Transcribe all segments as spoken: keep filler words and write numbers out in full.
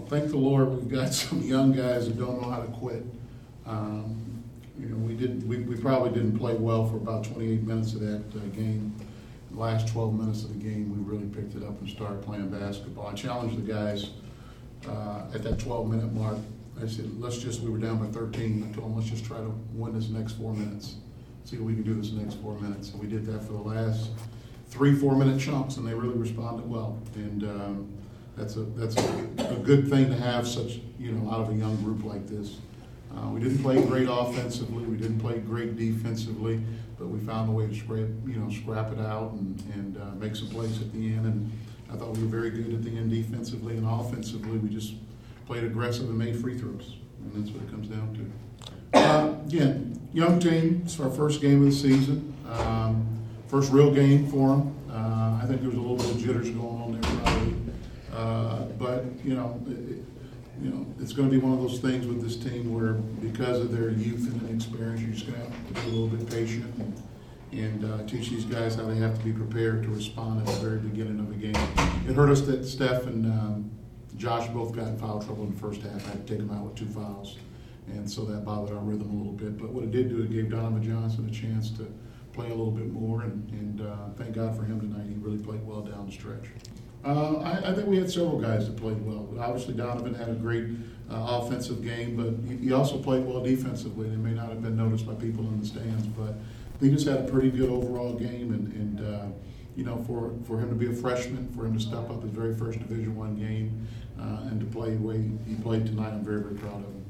thank the Lord, we've got some young guys that don't know how to quit. Um, you know, we did. We, we probably didn't play well for about twenty-eight minutes of that uh, game. The last twelve minutes of the game, we really picked it up and started playing basketball. I challenged the guys uh, at that twelve-minute mark. I said, let's just, we were down by thirteen. I told them, let's just try to win this next four minutes. See what we can do this next four minutes. And we did that for the last three, four-minute chunks, and they really responded well. And um, that's a that's a, a good thing to have such, you know, out of a young group like this. Uh, we didn't play great offensively. We didn't play great defensively, but we found a way to scrape, you know, scrap it out and, and uh, make some plays at the end. And I thought we were very good at the end defensively, and offensively we just played aggressive and made free throws, and that's what it comes down to. Uh, again, young team. It's our first game of the season, um, first real game for them. Uh, I think there was a little bit of jitters going on there probably, uh, but you know. It, You know, it's going to be one of those things with this team where, because of their youth and inexperience, you're just going to have to be a little bit patient and, and uh, teach these guys how they have to be prepared to respond at the very beginning of the game. It hurt us that Steph and um, Josh both got in foul trouble in the first half. I had to take them out with two fouls, and so that bothered our rhythm a little bit. But what it did do, it gave Donovan Johnson a chance to play a little bit more, and, and uh, thank God for him tonight. He really played well down the stretch. Uh, I, I think we had several guys that played well. Obviously, Donovan had a great uh, offensive game, but he, he also played well defensively. They may not have been noticed by people in the stands, but he just had a pretty good overall game. And, and uh, you know, for, for him to be a freshman, for him to step up his very first Division One game, uh, and to play the way he played tonight, I'm very, very proud of him.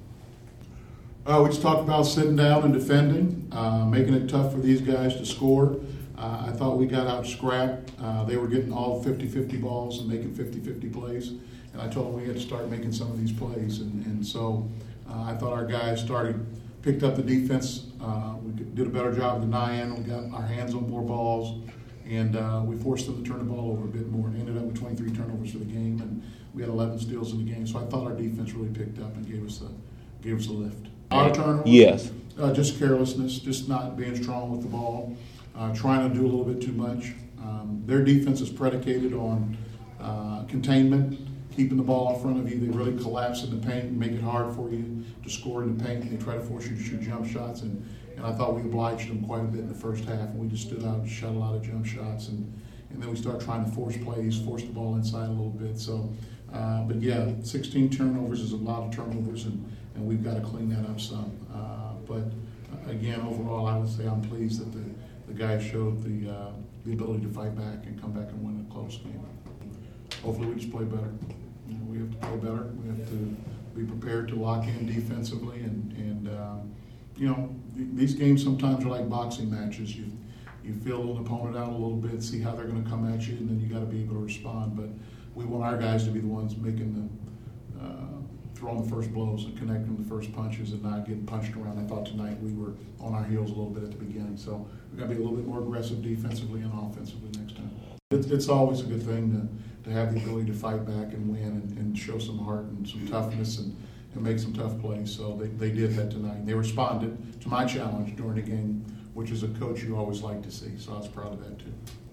Uh, we just talked about sitting down and defending, uh, making it tough for these guys to score. Uh, I thought we got out scrapped. Uh, they were getting all fifty-fifty balls and making fifty-fifty plays. And I told them we had to start making some of these plays. And, and so uh, I thought our guys started, picked up the defense. Uh, we did a better job denying. We got our hands on more balls. And uh, we forced them to turn the ball over a bit more and ended up with twenty-three turnovers for the game. And we had eleven steals in the game. So I thought our defense really picked up and gave us a, gave us a lift. A lot of turnovers. Yes. Uh, just carelessness, just not being strong with the ball. Uh, trying to do a little bit too much. Um, their defense is predicated on uh, containment, keeping the ball in front of you. They really collapse in the paint and make it hard for you to score in the paint. They try to force you to shoot jump shots, and, and I thought we obliged them quite a bit in the first half. And we just stood out and shot a lot of jump shots, and, and then we start trying to force plays, force the ball inside a little bit. So, uh, but yeah, sixteen turnovers is a lot of turnovers, and, and we've got to clean that up some. Uh, but uh, again, overall, I would say I'm pleased that the The guys showed the uh, the ability to fight back and come back and win a close game. Hopefully we just play better. You know, we have to play better. We have to be prepared to lock in defensively. And, and uh, you know, th- these games sometimes are like boxing matches. You you feel an opponent out a little bit, see how they're going to come at you, and then you got to be able to respond. But we want our guys to be the ones making the uh, throwing the first blows and connecting the first punches and not getting punched around. I thought tonight we were on our heels a little bit at the beginning. So we've got to be a little bit more aggressive defensively and offensively next time. It's, it's always a good thing to, to have the ability to fight back and win and, and show some heart and some toughness and, and make some tough plays. So they, they did that tonight. They responded to my challenge during the game, which as a coach you always like to see. So I was proud of that too.